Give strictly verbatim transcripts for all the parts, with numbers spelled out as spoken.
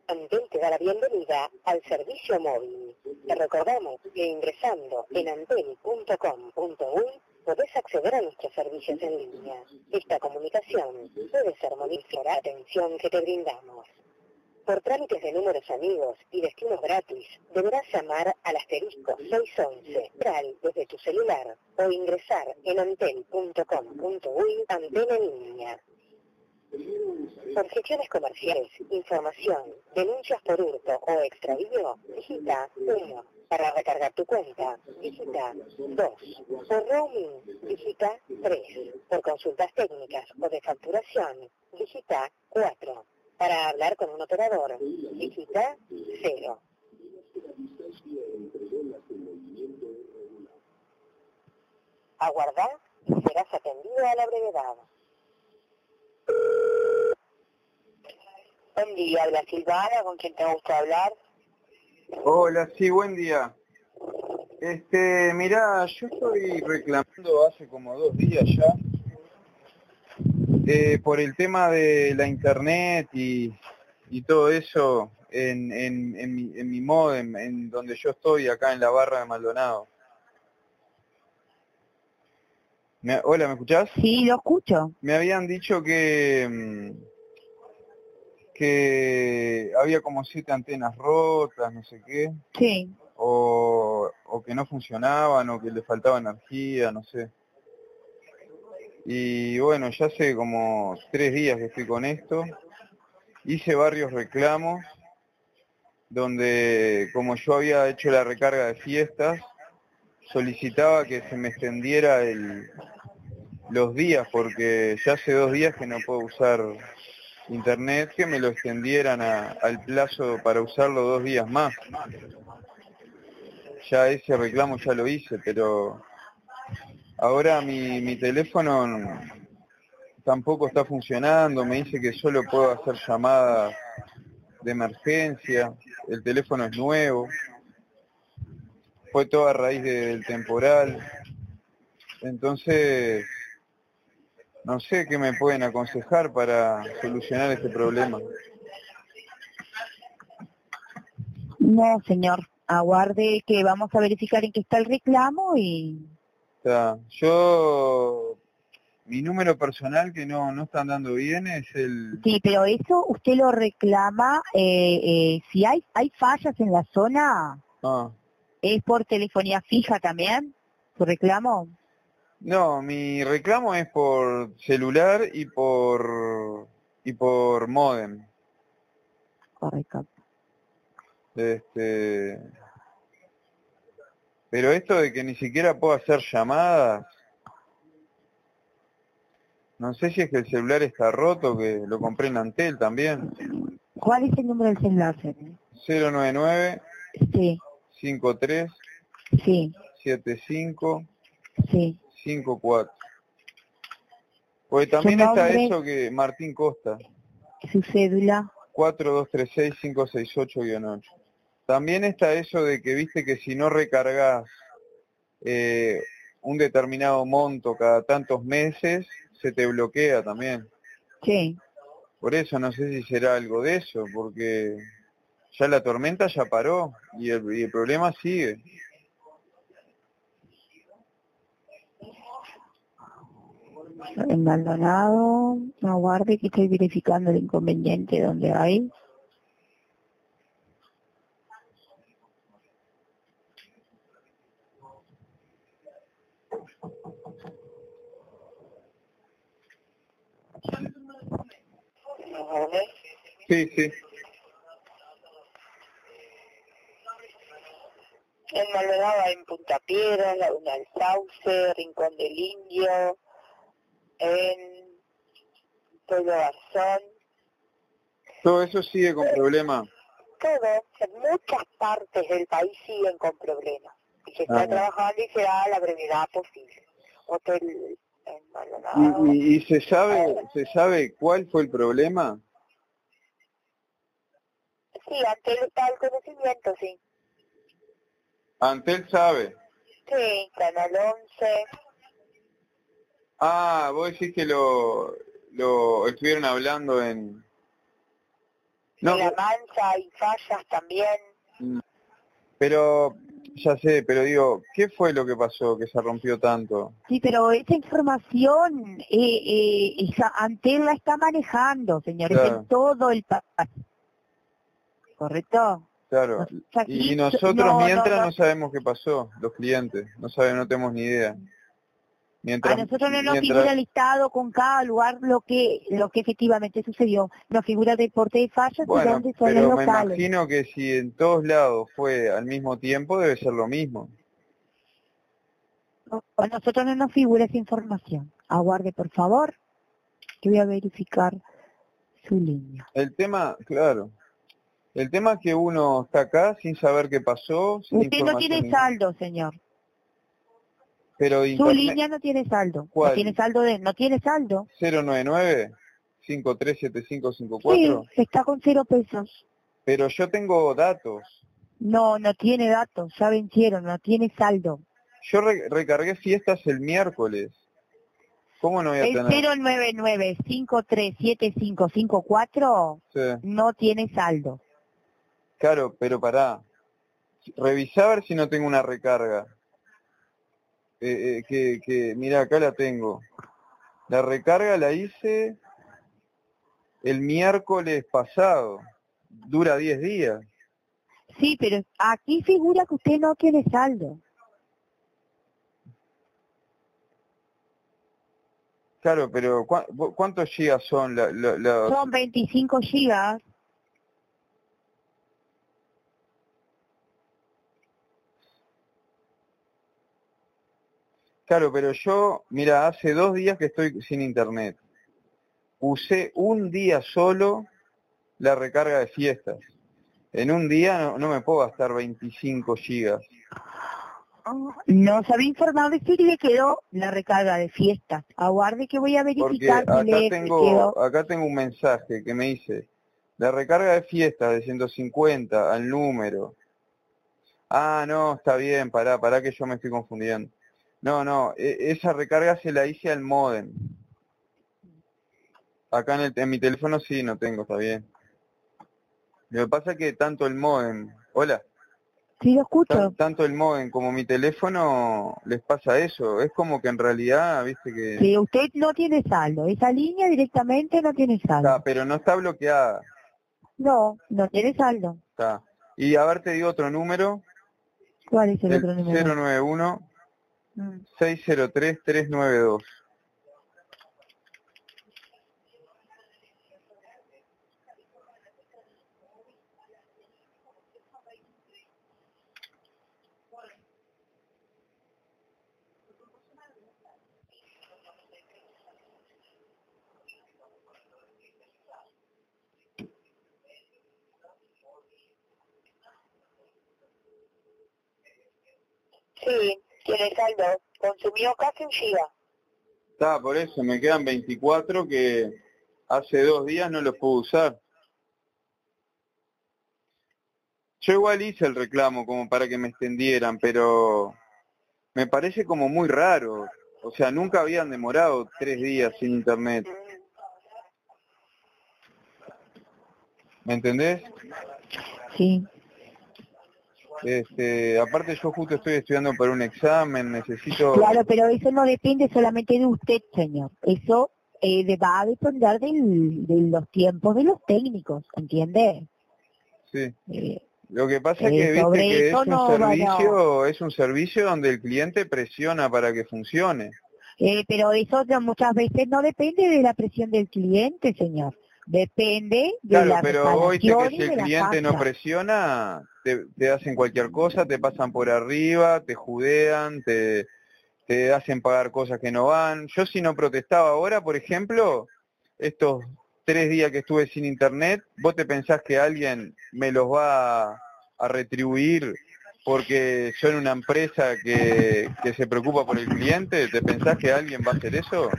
Antel te da la bienvenida al servicio móvil. Te recordamos que ingresando en antel punto com punto uy podés acceder a nuestros servicios en línea. Esta comunicación puede ser modificada la atención que te brindamos. Por trámites de números amigos y destinos gratis, deberás llamar al asterisco seiscientos once, real desde tu celular, o ingresar en antel punto com punto uy antena en línea. Por gestiones comerciales, información, denuncias por hurto o extravío, digita uno. Para recargar tu cuenta, digita dos. Por roaming, digita tres. Por consultas técnicas o de facturación, digita cuatro. Para hablar con un operador, digita cero. Aguardá y serás atendido a la brevedad. Buen día, habla Silvana, ¿con quién te gusta hablar? Hola, sí, buen día. Este, mirá, yo estoy reclamando hace como dos días ya eh, por el tema de la internet y, y todo eso en, en, en, mi, en mi módem, en donde yo estoy acá en la barra de Maldonado. Me, hola, ¿me escuchás? Sí, lo escucho. Me habían dicho que, que había como siete antenas rotas, no sé qué. Sí. O, o que no funcionaban, o que le faltaba energía, no sé. Y bueno, ya hace como tres días que estoy con esto. Hice varios reclamos, donde como yo había hecho la recarga de fiestas, solicitaba que se me extendiera el, los días, porque ya hace dos días que no puedo usar internet, que me lo extendieran a, al plazo para usarlo dos días más. Ya ese reclamo ya lo hice, pero ahora mi, mi teléfono tampoco está funcionando, me dice que solo puedo hacer llamadas de emergencia, el teléfono es nuevo, fue todo a raíz de, del temporal, entonces no sé qué me pueden aconsejar para solucionar este problema. No, señor, aguarde que vamos a verificar en qué está el reclamo y... O sea, yo, mi número personal que no, no están dando bien es el... Sí, pero eso usted lo reclama, eh, eh, si hay hay fallas en la zona, Ah. ¿es por telefonía fija también, su reclamo? No, mi reclamo es por celular y por y por módem. Correcto. Este, pero esto de que ni siquiera puedo hacer llamadas, no sé si es que el celular está roto, que lo compré en Antel también. ¿Cuál es el número del celular, señor? cero nueve nueve, Sí, cinco tres, sí, siete cinco, sí. cinco cuatro. Porque también ¿Su está nombre? eso que Martín Costa, ¿Su cédula? cuatro dos tres seis, cinco seis ocho guion ocho. También está eso de que viste que si no recargas eh, un determinado monto cada tantos meses, se te bloquea también. Sí. Por eso no sé si será algo de eso, porque ya la tormenta ya paró y el, y el problema sigue. En Maldonado, aguarde que estoy verificando el inconveniente donde hay. Sí, sí. En Maldonado hay en Punta Piedra, Laguna del Sauce, Rincón del Indio, en Pueblo Garzón. Todo eso sigue con problema. Todo, en muchas partes del país siguen con problemas. Y se está Ah. trabajando y será a la brevedad posible. Hotel en Maldonado. ¿Y, y, y se sabe se sabe cuál fue el problema? Sí, ante el está el conocimiento, sí. Antel sabe. Sí, Canal once. Ah, vos decís que lo, lo estuvieron hablando en... No, en La Mancha hay fallas también. pero, ya sé, pero digo, ¿qué fue lo que pasó que se rompió tanto? Sí, pero esa información eh, eh, esa, Antel la está manejando, señores, Claro. en todo el país. ¿Correcto? Claro, y, y nosotros no, mientras no, no, no sabemos qué pasó, los clientes, no sabemos, no tenemos ni idea. Mientras, a nosotros no nos mientras... figura listado con cada lugar lo que lo que efectivamente sucedió. Nos figura deporte de fallas Bueno, y dónde son pero los me locales. imagino que si en todos lados fue al mismo tiempo, debe ser lo mismo. No, a nosotros no nos figura esa información. Aguarde, por favor, que voy a verificar su línea. El tema, claro, el tema es que uno está acá sin saber qué pasó, sin Usted no tiene ninguna. saldo, señor. Pero Su internet... línea no tiene saldo. ¿Cuál? No tiene saldo de, no tiene saldo. cero nueve nueve, cinco tres siete cinco cinco cuatro. Sí, está con cero pesos. Pero yo tengo datos. No, no tiene datos, ya vencieron, no tiene saldo. Yo re recargué fiestas el miércoles. ¿Cómo no voy a El tener? cero nueve nueve, cinco tres siete cinco cinco cuatro Sí. no tiene saldo. Claro, pero pará. Revisá a ver si no tengo una recarga. Eh, eh, que, que, mira, acá la tengo. La recarga la hice el miércoles pasado. Dura diez días. Sí, pero aquí figura que usted no tiene saldo. Claro, pero ¿cu ¿cuántos gigas son? La, la, la... Son veinticinco gigas. Claro, pero yo, mira, hace dos días que estoy sin internet. Usé un día solo la recarga de fiestas. En un día no, no me puedo gastar veinticinco gigas. No se había informado de si le quedó la recarga de fiestas. Aguarde que voy a verificar Porque si acá le tengo, quedó. acá tengo un mensaje que me dice, la recarga de fiestas de ciento cincuenta al número. Ah, no, está bien, pará, pará que yo me estoy confundiendo. No, no, e esa recarga se la hice al módem. Acá en, el, en mi teléfono sí, no tengo, está bien. Lo que pasa es que tanto el módem, hola, Sí, lo escucho. tan, tanto el módem como mi teléfono les pasa eso. Es como que en realidad, viste que... Sí, usted no tiene saldo. Esa línea directamente no tiene saldo. Está, pero no está bloqueada. No, no tiene saldo. Está. Y a ver, te digo otro número. ¿Cuál es el, El otro número? cero nueve uno, Mm. seis cero tres, tres nueve dos. Sí, tiene saldo. Consumió casi un giga. Está, por eso, me quedan veinticuatro que hace dos días no los puedo usar. Yo igual hice el reclamo como para que me extendieran, pero me parece como muy raro. O sea, nunca habían demorado tres días sin internet. ¿Me entendés? Sí. Este, aparte yo justo estoy estudiando para un examen, necesito... Claro, pero eso no depende solamente de usted, señor. Eso eh, de- va a depender del, de los tiempos de los técnicos, ¿entiende? Sí. Eh, Lo que pasa es eh, que viste sobre que es eso un no, servicio, bueno, es un servicio donde el cliente presiona para que funcione. eh, pero eso no- muchas veces no depende de la presión del cliente, señor. Depende de Claro, la pero vos viste que reparación si y el de la cliente no falla. presiona, te, te hacen cualquier cosa, te pasan por arriba, te judean, te, te hacen pagar cosas que no van. Yo si no protestaba ahora, por ejemplo, estos tres días que estuve sin internet, ¿vos te pensás que alguien me los va a, a retribuir porque son una empresa que, que se preocupa por el cliente? ¿Te pensás que alguien va a hacer eso?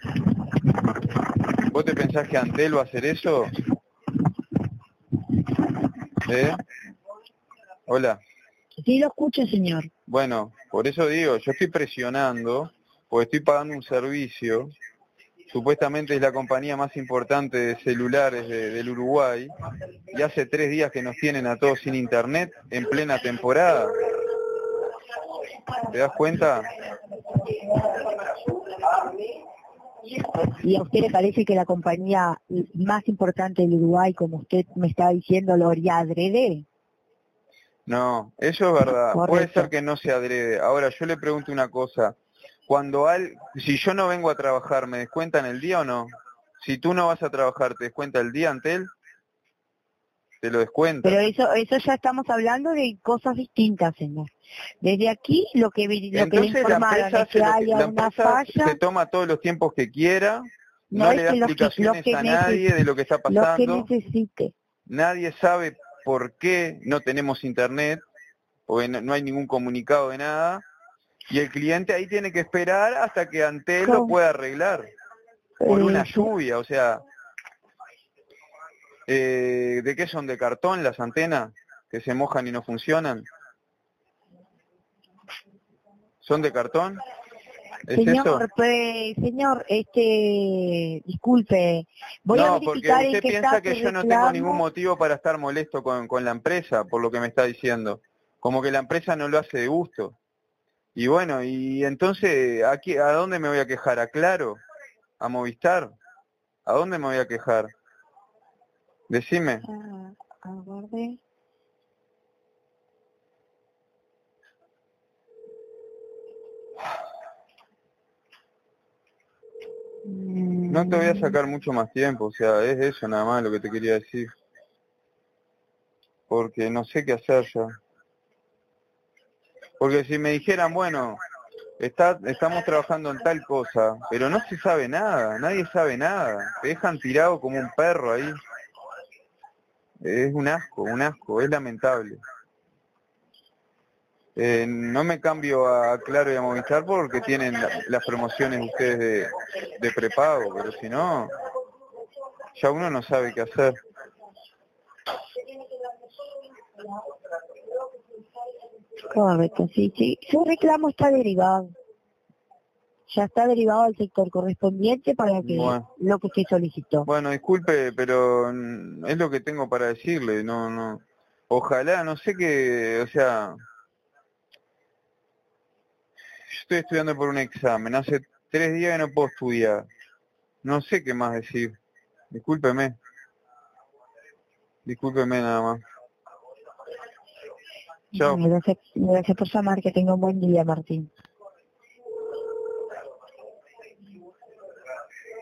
¿Vos te pensás que Antel va a hacer eso? ¿Eh? Hola. Sí, lo escucho, señor. Bueno, por eso digo, yo estoy presionando, porque estoy pagando un servicio supuestamente es la compañía más importante de celulares de, del Uruguay, y hace tres días que nos tienen a todos sin internet en plena temporada. ¿Te das cuenta? ¿Y a usted le parece que la compañía más importante del Uruguay, como usted me está diciendo, lo haría adrede? No, eso es verdad. Correcto. Puede ser que no se adrede. Ahora, yo le pregunto una cosa. Cuando al, si yo no vengo a trabajar, ¿me descuentan el día o no? Si tú no vas a trabajar, ¿te descuenta el día ante él? Te lo descuenta. Pero eso eso ya estamos hablando de cosas distintas, señor. Desde aquí lo que, lo Entonces, que le informaron la empresa, es que se, haya la una empresa falla. se toma todos los tiempos que quiera, no, No le es da que los que, explicaciones los que a nadie de lo que está Lo que pasando. necesite. Nadie sabe por qué no tenemos internet, porque no, no hay ningún comunicado de nada, y el cliente ahí tiene que esperar hasta que Antel lo ¿Cómo? pueda arreglar, por Eh, una sí. lluvia, o sea, eh, ¿de qué son? ¿De cartón las antenas que se mojan y no funcionan? ¿Son de cartón? ¿Es eso? Señor, pues, señor, este, disculpe, voy a No, porque verificar en usted qué piensa está que su yo no tengo ningún reclamo. motivo para estar molesto con, con la empresa, por lo que me está diciendo. Como que la empresa no lo hace de gusto. Y bueno, y entonces, aquí, ¿a dónde me voy a quejar? ¿A Claro? ¿A Movistar? ¿A dónde me voy a quejar? Decime. Ah, aguarde. No te voy a sacar mucho más tiempo, o sea, es eso nada más lo que te quería decir. Porque no sé qué hacer ya. Porque si me dijeran, bueno, está, estamos trabajando en tal cosa, pero no se sabe nada, nadie sabe nada. Te dejan tirado como un perro ahí. Es un asco, un asco, es lamentable. Eh, no me cambio a Claro y a Movistar porque tienen la, las promociones de ustedes de, de prepago, pero si no, ya uno no sabe qué hacer. Correcto, sí, sí. Su reclamo está derivado. Ya está derivado al sector correspondiente para que Bueno, lo que usted solicitó. bueno, disculpe, pero mm, es lo que tengo para decirle, no, no. Ojalá, no sé qué, o sea, yo estoy estudiando por un examen, hace tres días que no puedo estudiar, no sé qué más decir, discúlpeme, discúlpeme nada más. Chao. Gracias, gracias por llamar, que tenga un buen día, Martín.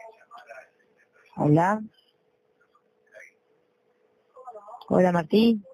Hola. Hola, Martín.